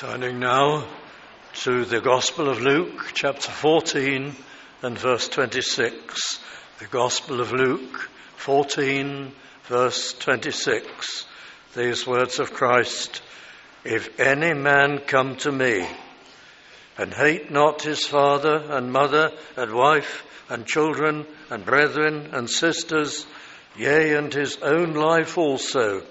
Turning now to the Gospel of Luke, chapter 14 and verse 26. The Gospel of Luke, 14, verse 26. These words of Christ: "If any man come to me, and hate not his father and mother and wife and children and brethren and sisters, yea, and his own life also,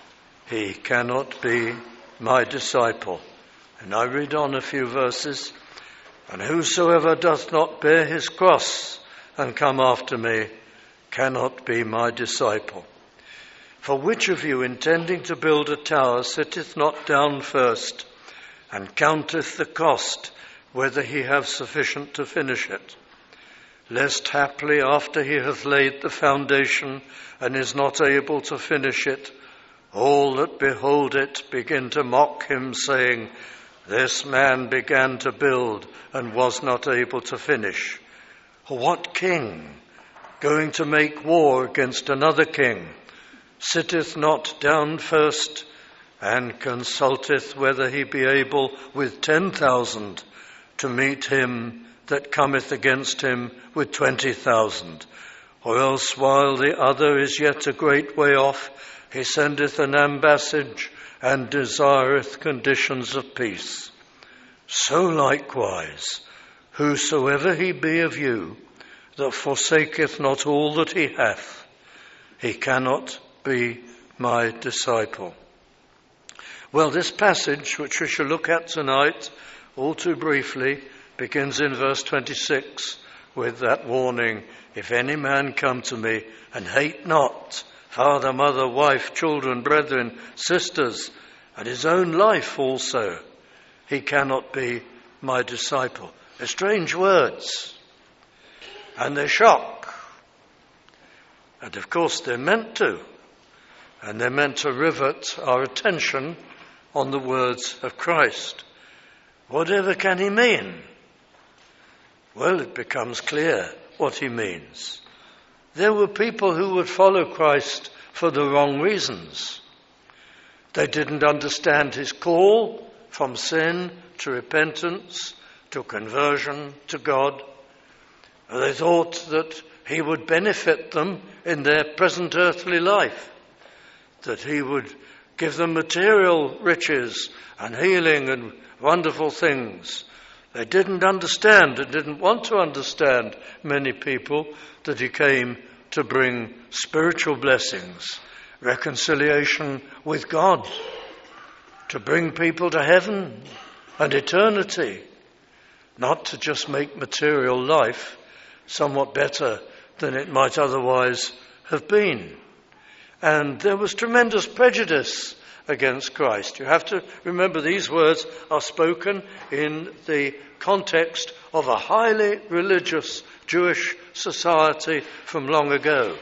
he cannot be my disciple." And I read on a few verses. "And whosoever doth not bear his cross and come after me cannot be my disciple. For which of you, intending to build a tower, sitteth not down first, and counteth the cost, whether he have sufficient to finish it? Lest haply, after he hath laid the foundation, and is not able to finish it, all that behold it begin to mock him, saying, This man began to build and was not able to finish. Or what king, going to make war against another king, sitteth not down first, and consulteth whether he be able with 10,000 to meet him that cometh against him with 20,000? Or else, while the other is yet a great way off, he sendeth an ambassage, and desireth conditions of peace. So likewise, whosoever he be of you, that forsaketh not all that he hath, he cannot be my disciple." Well, this passage, which we shall look at tonight, all too briefly, begins in verse 26 with that warning: "If any man come to me and hate not father, mother, wife, children, brethren, sisters, and his own life also, he cannot be my disciple." They're strange words, and they shock. And of course they're meant to. And they're meant to rivet our attention on the words of Christ. Whatever can he mean? Well, it becomes clear what he means. There were people who would follow Christ for the wrong reasons. They didn't understand his call from sin to repentance, to conversion to God. They thought that he would benefit them in their present earthly life, that he would give them material riches and healing and wonderful things. They didn't understand and didn't want to understand, many people, that he came to bring spiritual blessings, reconciliation with God, to bring people to heaven and eternity, not to just make material life somewhat better than it might otherwise have been. And there was tremendous prejudice against Christ. You have to remember these words are spoken in the context of a highly religious Jewish society from long ago.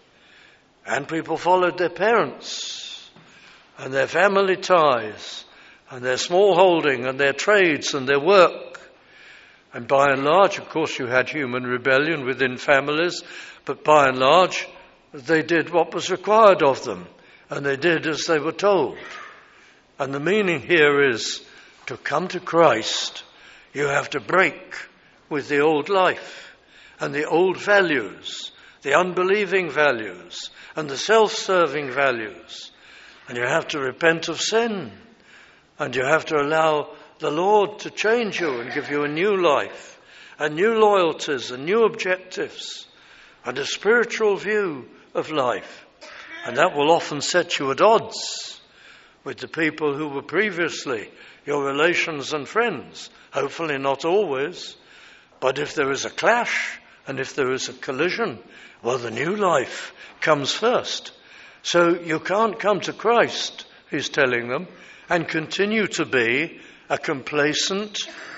And people followed their parents and their family ties and their small holding and their trades and their work. And by and large, of course, you had human rebellion within families, but by and large, they did what was required of them, and they did as they were told. And the meaning here is, to come to Christ, you have to break with the old life and the old values, the unbelieving values and the self-serving values. And you have to repent of sin, and you have to allow the Lord to change you and give you a new life and new loyalties and new objectives and a spiritual view of life. And that will often set you at odds with the people who were previously your relations and friends. Hopefully not always. But if there is a clash and if there is a collision, well, the new life comes first. So you can't come to Christ, he's telling them, and continue to be a complacent,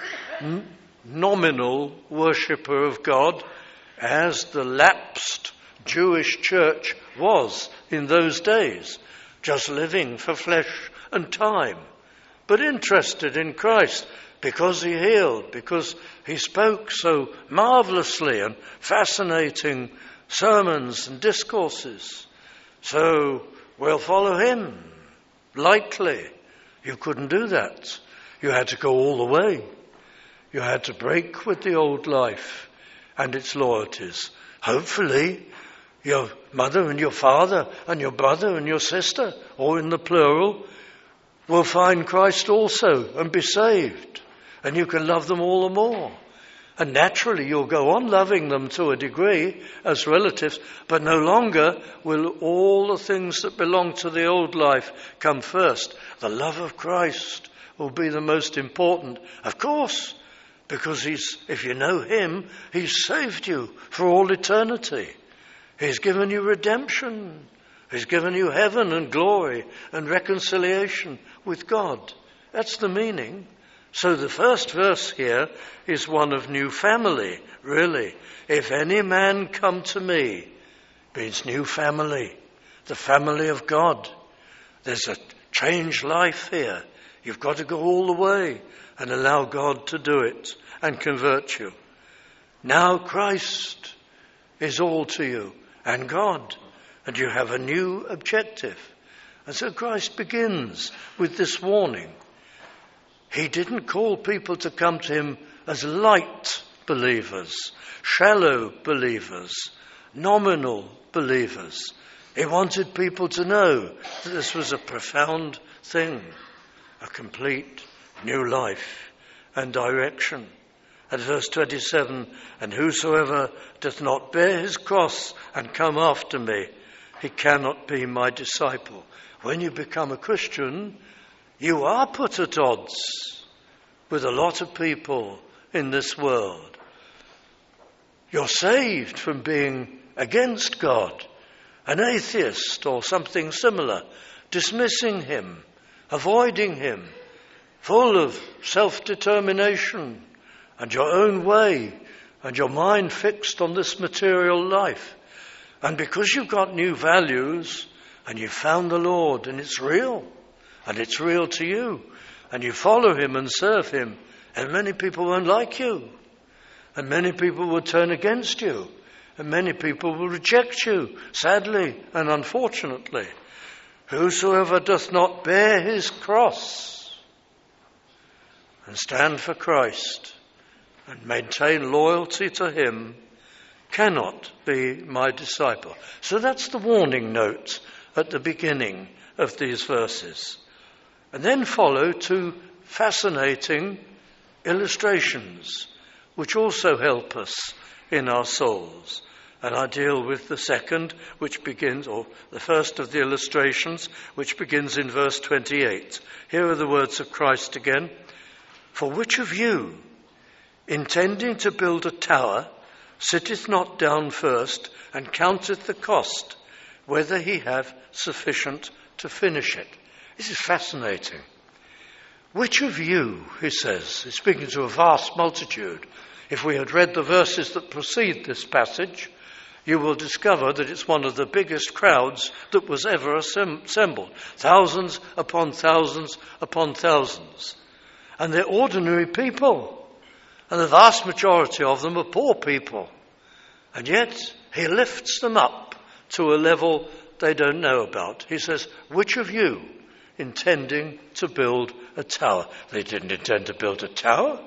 nominal worshipper of God, as the lapsed Jewish church was in those days, just living for flesh and time, but interested in Christ because he healed, because he spoke so marvelously and fascinating sermons and discourses. So we'll follow him lightly. You couldn't do that. you had to go all the way. You had to break with the old life and its loyalties. Hopefully, your mother and your father and your brother and your sister, or in the plural, will find Christ also and be saved. And you can love them all the more. And naturally you'll go on loving them to a degree as relatives, but no longer will all the things that belong to the old life come first. The love of Christ will be the most important. Of course, because if you know him, he's saved you for all eternity. He's given you redemption. He's given you heaven and glory and reconciliation with God. That's the meaning. So the first verse here is one of new family, really. If any man come to me, means new family, the family of God. There's a changed life here. You've got to go all the way and allow God to do it and convert you. Now Christ is all to you and God, and you have a new objective. And so Christ begins with this warning. He didn't call people to come to him as light believers, shallow believers, nominal believers. He wanted people to know that this was a profound thing, a complete new life and direction. At verse 27, and whosoever doth not bear his cross and come after me, he cannot be my disciple. When you become a Christian, you are put at odds with a lot of people in this world. You're saved from being against God, an atheist or something similar, dismissing him, avoiding him, full of self-determination and your own way and your mind fixed on this material life. And because you've got new values and you've found the Lord and it's real to you, and you follow him and serve him, and many people won't like you, and many people will turn against you, and many people will reject you, sadly and unfortunately. Whosoever doth not bear his cross and stand for Christ and maintain loyalty to him cannot be my disciple. So that's the warning note at the beginning of these verses. And then follow two fascinating illustrations which also help us in our souls. And I deal with the second, which begins, or the first of the illustrations, which begins in verse 28. Here are the words of Christ again. For which of you, intending to build a tower, sitteth not down first and counteth the cost, whether he have sufficient to finish it? This is fascinating. Which of you, he says, he's speaking to a vast multitude. If we had read the verses that precede this passage, you will discover that it's one of the biggest crowds that was ever assembled. Thousands upon thousands upon thousands. And they're ordinary people. And the vast majority of them are poor people. And yet, he lifts them up to a level they don't know about. He says, which of you intending to build a tower? They didn't intend to build a tower.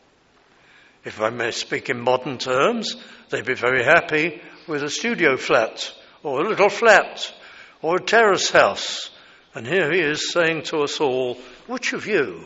If I may speak in modern terms, they'd be very happy with a studio flat or a little flat or a terrace house. And here he is saying to us all, which of you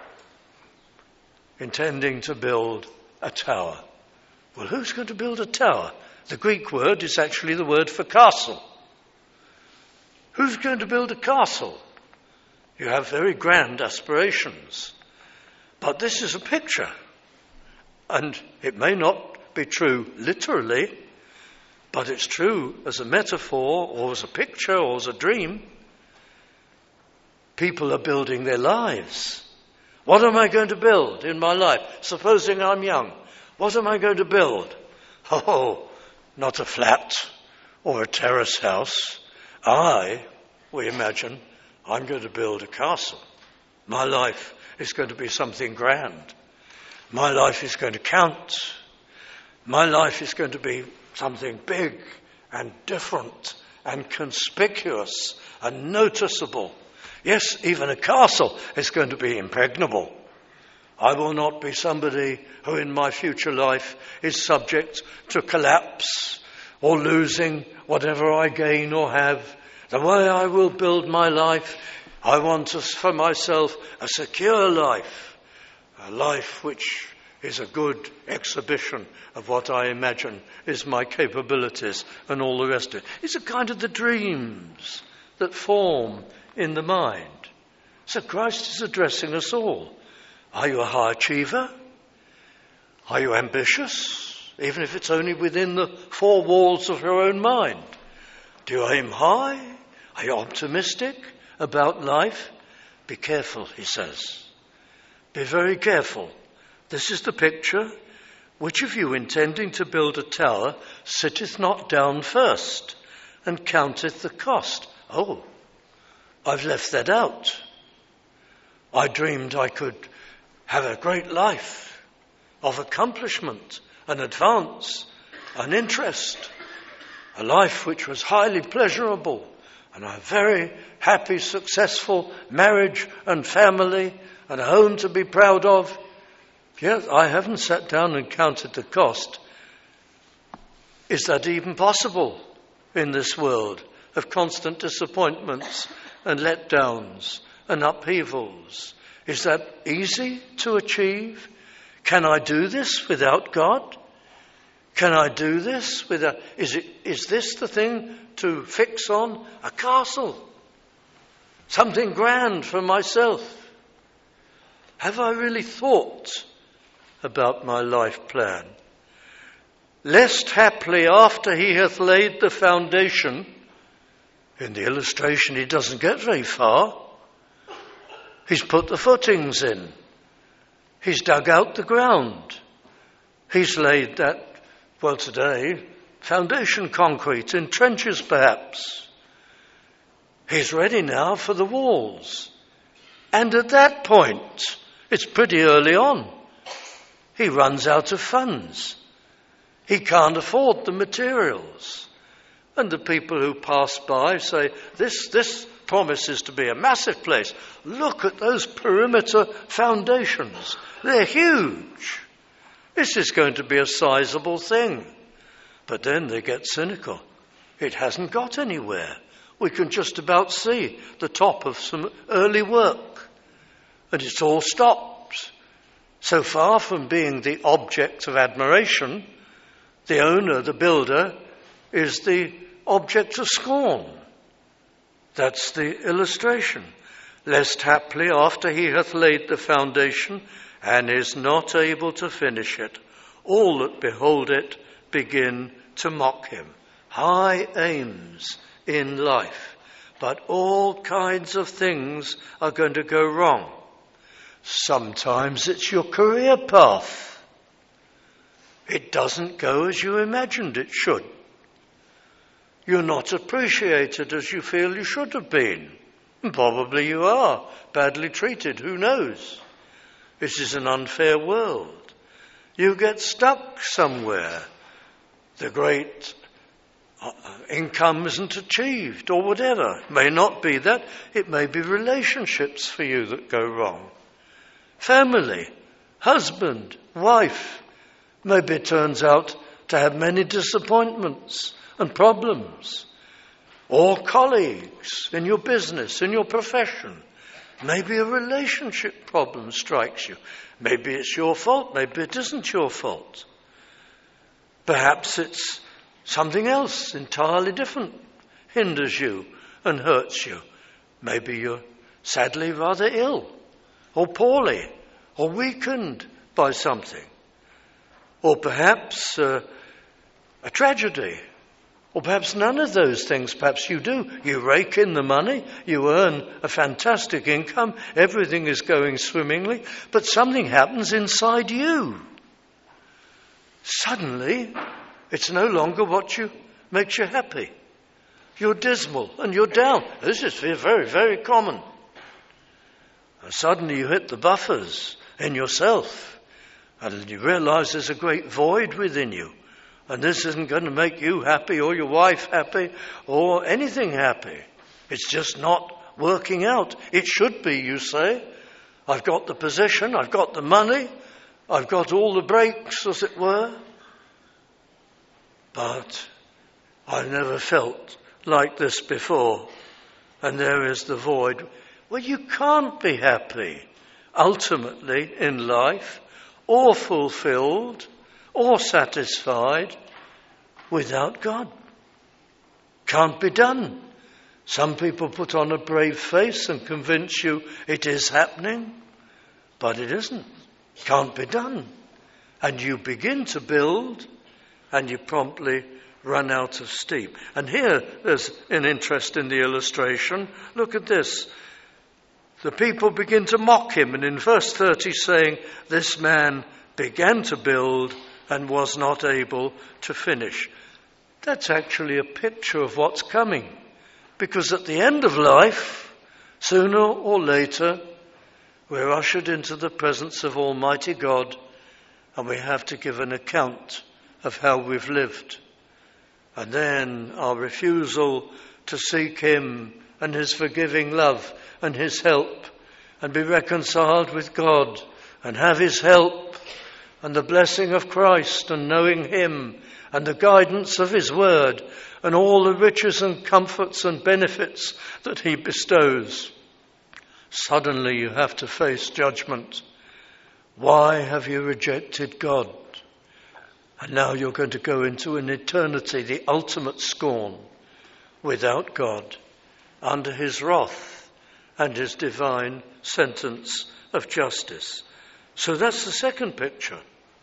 intending to build a tower? Well, who's going to build a tower? The Greek word is actually the word for castle. Who's going to build a castle? You have very grand aspirations. But this is a picture. And it may not be true literally, but it's true as a metaphor or as a picture or as a dream. People are building their lives. What am I going to build in my life? Supposing I'm young. What am I going to build? Oh, not a flat or a terrace house. We imagine, I'm going to build a castle. My life is going to be something grand. My life is going to count. My life is going to be something big and different and conspicuous and noticeable. Yes, even a castle is going to be impregnable. I will not be somebody who in my future life is subject to collapse or losing whatever I gain or have. The way I will build my life, I want for myself a secure life, a life which is a good exhibition of what I imagine is my capabilities and all the rest of it. These are kind of the dreams that form in the mind. So Christ is addressing us all. Are you a high achiever? Are you ambitious, even if it's only within the four walls of your own mind? Do you aim high? Are you optimistic about life? Be careful, he says. Be very careful. This is the picture. Which of you, intending to build a tower, sitteth not down first and counteth the cost? Oh, I've left that out. I dreamed I could have a great life of accomplishment and advance and interest, a life which was highly pleasurable, and a very happy, successful marriage and family and a home to be proud of. Yes, I haven't sat down and counted the cost. Is that even possible in this world of constant disappointments and letdowns and upheavals? Is that easy to achieve? Can I do this without God? Can I do this without... Is this the thing to fix on? A castle? Something grand for myself? Have I really thought about my life plan? Lest haply after he hath laid the foundation, in the illustration he doesn't get very far, he's put the footings in, he's dug out the ground, he's laid that, well today, foundation concrete in trenches perhaps. He's ready now for the walls. And at that point, it's pretty early on, he runs out of funds. He can't afford the materials. And the people who pass by say, this promises to be a massive place. Look at those perimeter foundations. They're huge. This is going to be a sizable thing. But then they get cynical. It hasn't got anywhere. We can just about see the top of some early work. And it's all stopped. So far from being the object of admiration, the owner, the builder, is the object of scorn. That's the illustration. Lest haply after he hath laid the foundation and is not able to finish it, all that behold it begin to mock him. High aims in life, but all kinds of things are going to go wrong. Sometimes it's your career path. It doesn't go as you imagined it should. You're not appreciated as you feel you should have been. And probably you are badly treated, who knows? This is an unfair world. You get stuck somewhere. The great income isn't achieved or whatever. It may not be that. It may be relationships for you that go wrong. Family, husband, wife, maybe it turns out to have many disappointments and problems. Or colleagues in your business, in your profession. Maybe a relationship problem strikes you. Maybe it's your fault, maybe it isn't your fault. Perhaps it's something else entirely different hinders you and hurts you. Maybe you're sadly rather ill or poorly or weakened by something. Or perhaps a tragedy. Or perhaps none of those things. Perhaps you do. You rake in the money. You earn a fantastic income. Everything is going swimmingly. But something happens inside you. Suddenly, it's no longer what makes you happy. You're dismal and you're down. This is very, very common. And suddenly you hit the buffers in yourself. And you realize there's a great void within you. And this isn't going to make you happy or your wife happy or anything happy. It's just not working out. It should be, you say. I've got the position, I've got the money, I've got all the breaks, as it were. But I've never felt like this before. And there is the void. Well, you can't be happy ultimately in life, or fulfilled, or satisfied without God. Can't be done. Some people put on a brave face and convince you it is happening, but it isn't. Can't be done. And you begin to build, and you promptly run out of steam. And here there's an interest in the illustration. Look at this. The people begin to mock him, and in verse 30 saying, this man began to build and was not able to finish. That's actually a picture of what's coming. Because at the end of life, sooner or later, we're ushered into the presence of Almighty God, and we have to give an account of how we've lived. And then our refusal to seek him and his forgiving love and his help and be reconciled with God and have his help and the blessing of Christ and knowing him and the guidance of his word and all the riches and comforts and benefits that he bestows. Suddenly you have to face judgment. Why have you rejected God? And now you're going to go into an eternity, the ultimate scorn, without God, under his wrath and his divine sentence of justice. So that's the second picture.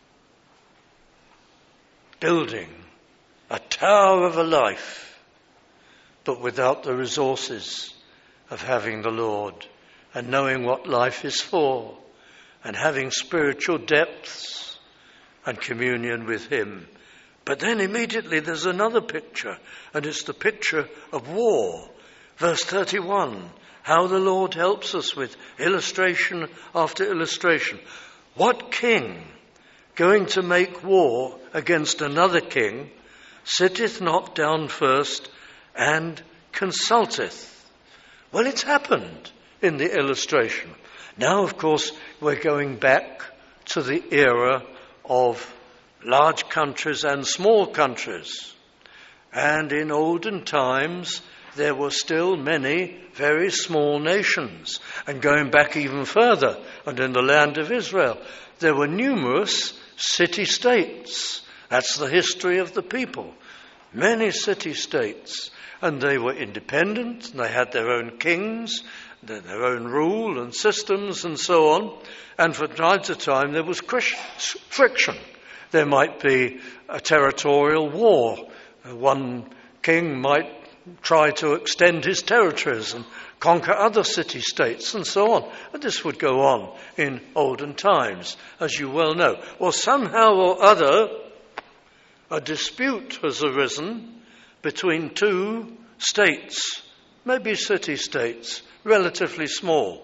Building a tower of a life, but without the resources of having the Lord and knowing what life is for and having spiritual depths and communion with him. But then immediately there's another picture, and it's the picture of war. Verse 31, how the Lord helps us with illustration after illustration. What king going to make war against another king sitteth not down first and consulteth? Well, it's happened in the illustration. Now, of course, we're going back to the era of large countries and small countries. And in olden times, there were still many very small nations. And going back even further, and in the land of Israel, there were numerous city-states. That's the history of the people. Many city-states. And they were independent, and they had their own kings, their own rule and systems and so on. And from time to time there was friction. There might be a territorial war. One king might try to extend his territories and conquer other city-states and so on. And this would go on in olden times, as you well know. Well, somehow or other, a dispute has arisen between two states, maybe city-states, relatively small.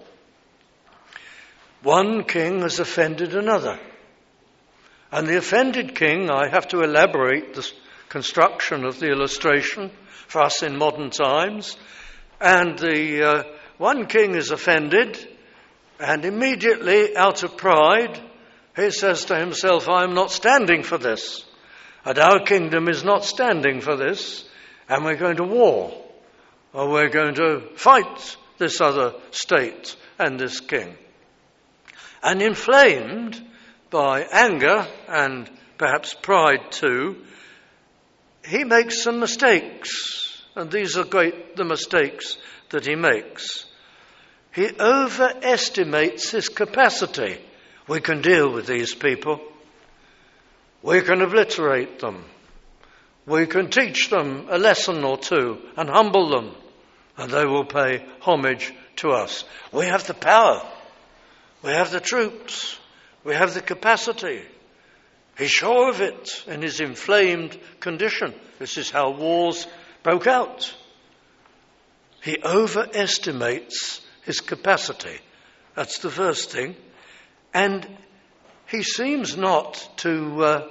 One king has offended another. And the offended king, I have to elaborate the construction of the illustration for us in modern times. And the one king is offended, and immediately, out of pride, he says to himself, I'm not standing for this. And our kingdom is not standing for this, and we're going to war. Or we're going to fight this other state and this king. And inflamed by anger and perhaps pride too, he makes some mistakes. And these are the mistakes that he makes. He overestimates his capacity. We can deal with these people. We can obliterate them. We can teach them a lesson or two and humble them, and they will pay homage to us. We have the power. We have the troops. We have the capacity. He's sure of it in his inflamed condition. This is how wars broke out. He overestimates his capacity. That's the first thing. And he seems not to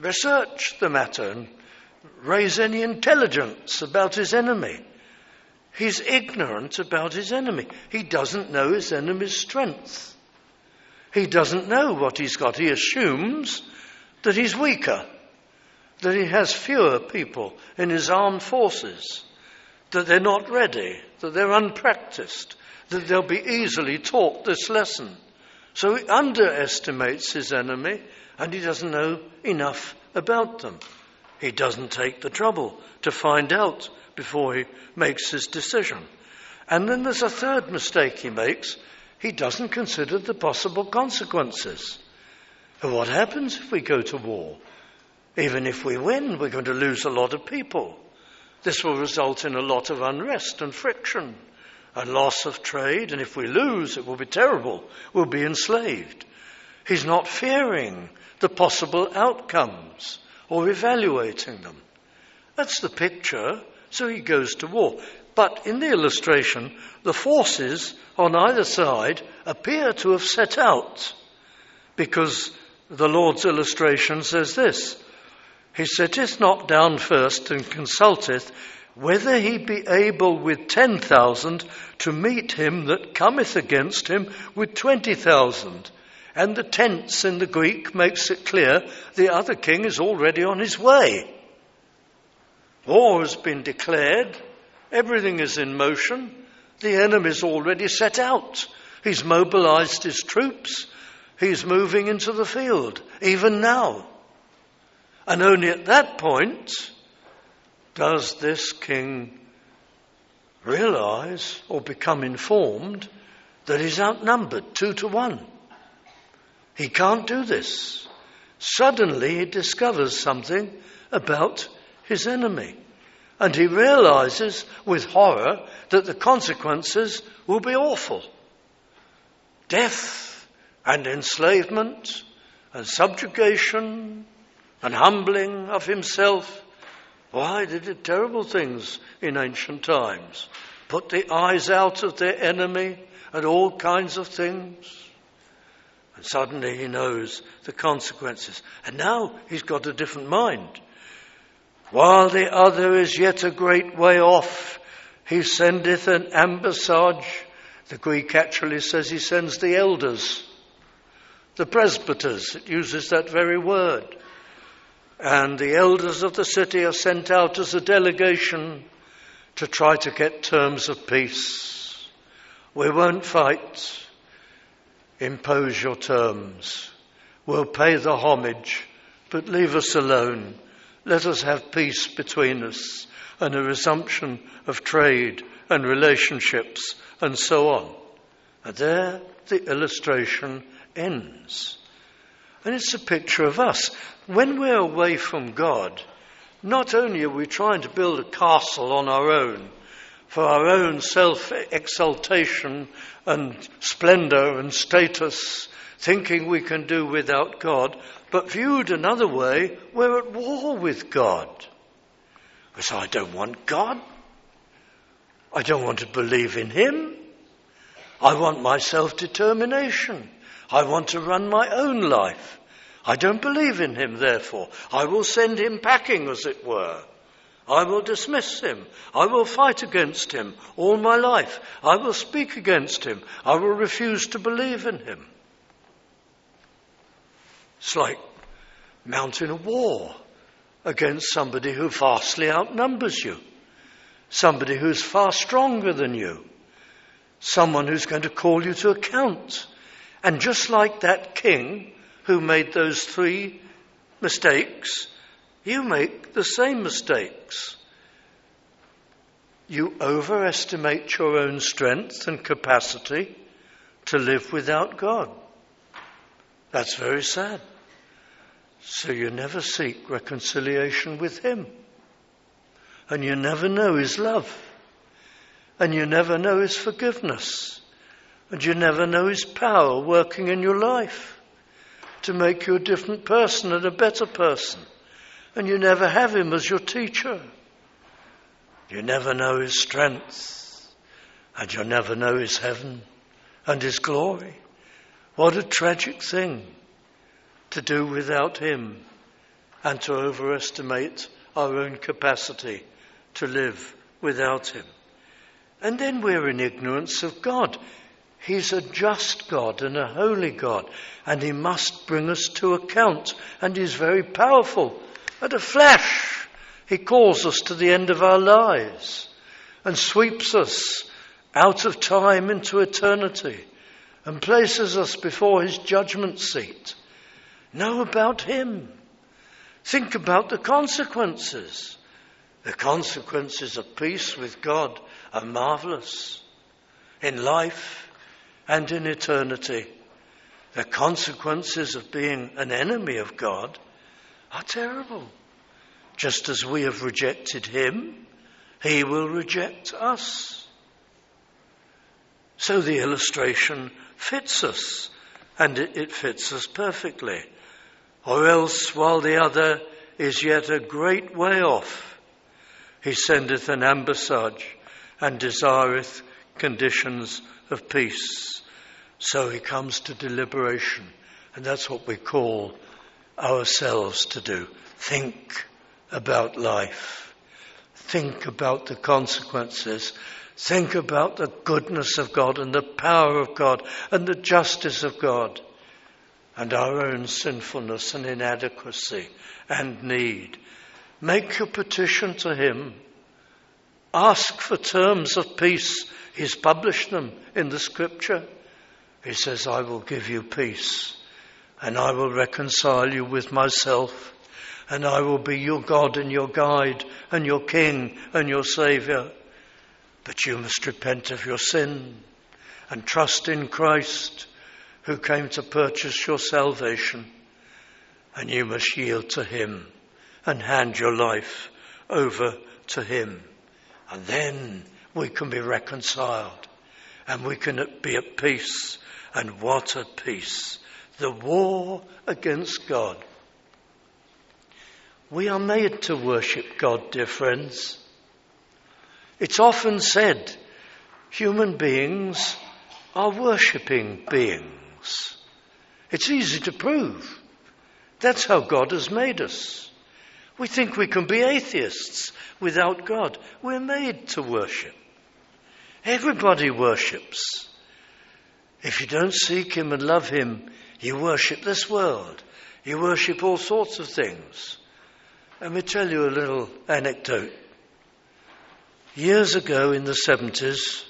research the matter and raise any intelligence about his enemy. He's ignorant about his enemy. He doesn't know his enemy's strength. He doesn't know what he's got. He assumes that he's weaker, that he has fewer people in his armed forces, that they're not ready, that they're unpracticed, that they'll be easily taught this lesson. So he underestimates his enemy, and he doesn't know enough about them. He doesn't take the trouble to find out before he makes his decision. And then there's a third mistake he makes. He doesn't consider the possible consequences. What happens if we go to war? Even if we win, we're going to lose a lot of people. This will result in a lot of unrest and friction and loss of trade, and if we lose, it will be terrible. We'll be enslaved. He's not fearing the possible outcomes or evaluating them. That's the picture, so he goes to war. But in the illustration, the forces on either side appear to have set out, because the Lord's illustration says this: He sitteth not down first and consulteth whether he be able with 10,000 to meet him that cometh against him with 20,000. And the tense in the Greek makes it clear the other king is already on his way. War has been declared. Everything is in motion. The enemy's already set out. He's mobilized his troops. He's moving into the field, even now. And only at that point does this king realize or become informed that he's outnumbered 2-1. He can't do this. Suddenly he discovers something about his enemy. And he realizes with horror that the consequences will be awful. Death and enslavement and subjugation and humbling of himself. Why, they did terrible things in ancient times. Put the eyes out of their enemy and all kinds of things. And suddenly he knows the consequences. And now he's got a different mind. While the other is yet a great way off, he sendeth an ambassage. The Greek actually says he sends the elders, the presbyters. It uses that very word. And the elders of the city are sent out as a delegation to try to get terms of peace. We won't fight. Impose your terms. We'll pay the homage, but leave us alone. Let us have peace between us and a resumption of trade and relationships and so on. And there the illustration ends. And it's a picture of us. When we're away from God, not only are we trying to build a castle on our own, for our own self-exaltation and splendor and status, thinking we can do without God, but viewed another way, we're at war with God. Because I don't want God. I don't want to believe in him. I want my self-determination. I want to run my own life. I don't believe in him, therefore. I will send him packing, as it were. I will dismiss him. I will fight against him all my life. I will speak against him. I will refuse to believe in him. It's like mounting a war against somebody who vastly outnumbers you, somebody who's far stronger than you, someone who's going to call you to account. And just like that king who made those 3 mistakes, you make the same mistakes. You overestimate your own strength and capacity to live without God. That's very sad. So you never seek reconciliation with him. And you never know his love. And you never know his forgiveness. And you never know his power working in your life to make you a different person and a better person. And you never have him as your teacher. You never know his strength. And you never know his heaven and his glory. What a tragic thing to do without him and to overestimate our own capacity to live without him. And then we're in ignorance of God. He's a just God and a holy God, and he must bring us to account. And he's very powerful. At a flash, he calls us to the end of our lives and sweeps us out of time into eternity and places us before his judgment seat. Know about him. Think about the consequences. The consequences of peace with God are marvelous in life and in eternity. The consequences of being an enemy of God are terrible. Just as we have rejected him, he will reject us. So the illustration fits us, and it fits us perfectly. Or else, while the other is yet a great way off, he sendeth an ambassage and desireth conditions of peace. So he comes to deliberation, and that's what we call ourselves to do. Think about life. Think about the consequences. Think about the goodness of God and the power of God and the justice of God and our own sinfulness and inadequacy and need. Make your petition to him. Ask for terms of peace. He's published them in the scripture. He says, I will give you peace, and I will reconcile you with myself, and I will be your God and your guide and your king and your saviour. But you must repent of your sin and trust in Christ, who came to purchase your salvation, and you must yield to him and hand your life over to him. And then we can be reconciled and we can be at peace. And what a peace. The war against God. We are made to worship God, dear friends. It's often said human beings are worshipping beings. It's easy to prove. That's how God has made us. We think we can be atheists without God. We're made to worship. Everybody worships. If you don't seek him and love him, you worship this world. You worship all sorts of things. Let me tell you a little anecdote. Years ago in the 70s,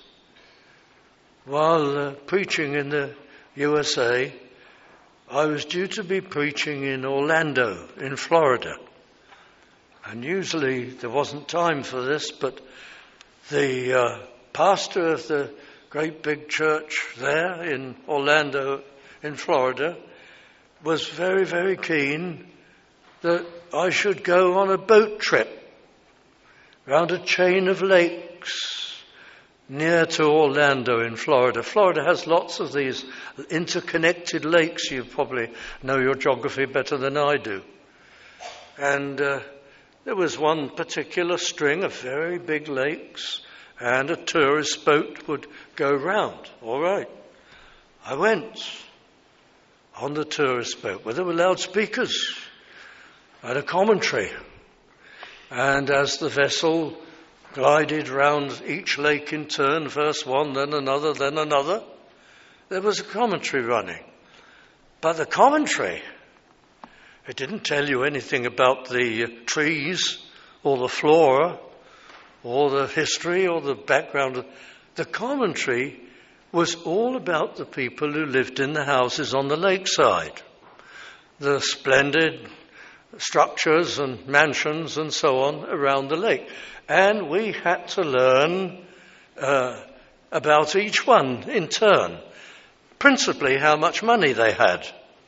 while preaching in the USA, I was due to be preaching in Orlando, in Florida. And usually there wasn't time for this, but the pastor of the great big church there in Orlando, in Florida, was very, very keen that I should go on a boat trip round a chain of lakes near to Orlando in Florida. Florida has lots of these interconnected lakes. You probably know your geography better than I do. And there was one particular string of very big lakes, and a tourist boat would go round. All right. I went on the tourist boat where there were loudspeakers and a commentary. And as the vessel glided round each lake in turn, first one, then another, there was a commentary running. But the commentary, it didn't tell you anything about the trees or the flora or the history or the background. The commentary was all about the people who lived in the houses on the lakeside, the splendid structures and mansions and so on around the lake. And we had to learn about each one in turn, principally how much money they had,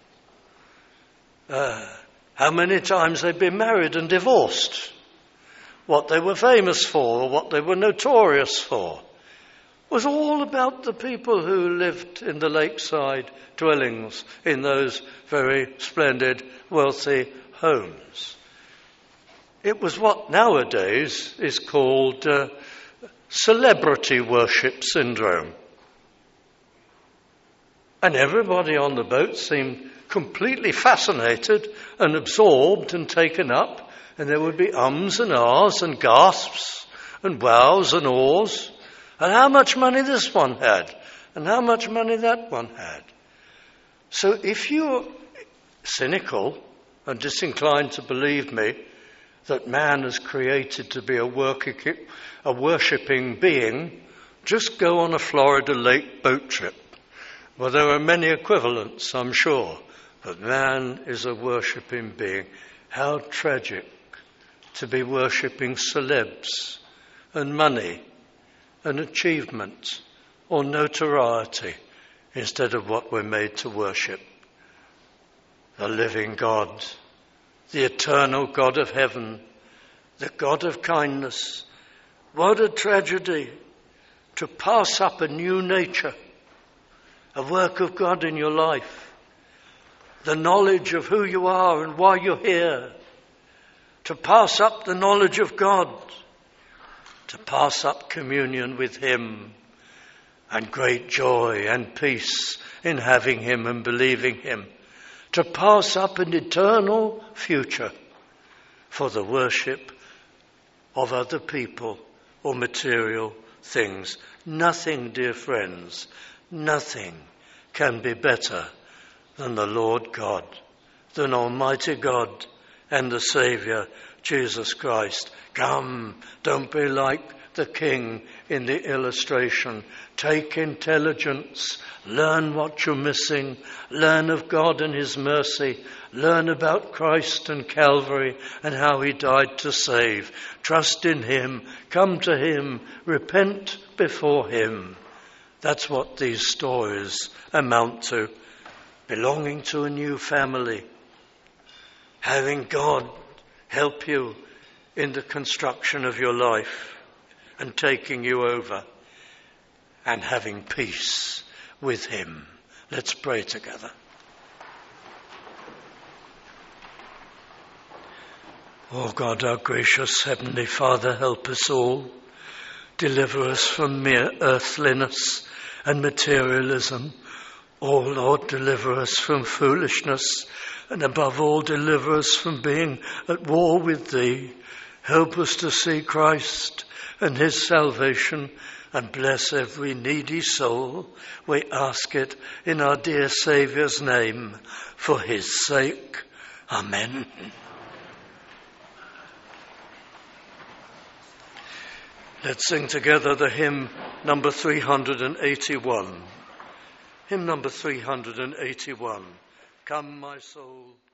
how many times they'd been married and divorced, what they were famous for or what they were notorious for. It was all about the people who lived in the lakeside dwellings in those very splendid, wealthy homes. It was what nowadays is called celebrity worship syndrome. And everybody on the boat seemed completely fascinated and absorbed and taken up. And there would be ums and ahs and gasps and wows and awes and how much money this one had, and how much money that one had. So if you're cynical and disinclined to believe me that man is created to be a worshipping being, just go on a Florida Lake boat trip. Well, there are many equivalents, I'm sure, but man is a worshipping being. How tragic to be worshipping celebs and money and achievement or notoriety instead of what we're made to worship. The living God, the eternal God of heaven, the God of kindness. What a tragedy to pass up a new nature, a work of God in your life, the knowledge of who you are and why you're here, to pass up the knowledge of God, to pass up communion with Him and great joy and peace in having Him and believing Him, to pass up an eternal future for the worship of other people or material things. Nothing, dear friends, nothing can be better than the Lord God, than Almighty God and the Saviour, Jesus Christ. Come, don't be like the king in the illustration. Take intelligence, learn what you're missing, learn of God and His mercy, learn about Christ and Calvary and how He died to save. Trust in Him, come to Him, repent before Him. That's what these stories amount to. Belonging to a new family, having God help you in the construction of your life and taking you over, and having peace with Him. Let's pray together. Oh God, our gracious Heavenly Father, help us all. Deliver us from mere earthliness and materialism. Oh Lord, deliver us from foolishness, and above all, deliver us from being at war with Thee. Help us to see Christ and His salvation, and bless every needy soul. We ask it in our dear Saviour's name, for His sake. Amen. Let's sing together the hymn number 381. Hymn number 381. Come, my soul.